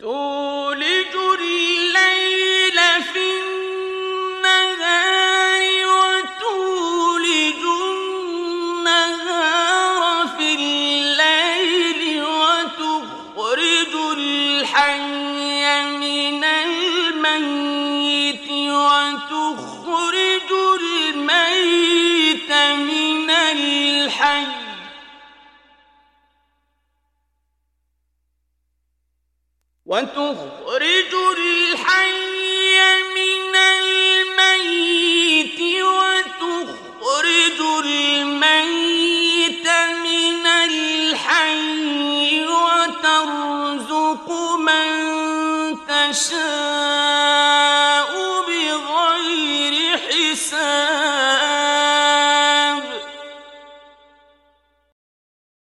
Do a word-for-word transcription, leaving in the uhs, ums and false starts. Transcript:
تولج الليل في النهار وتولج النهار في الليل وتخرج الحي من الميت وتخرج الميت من الحي وتخرج الحي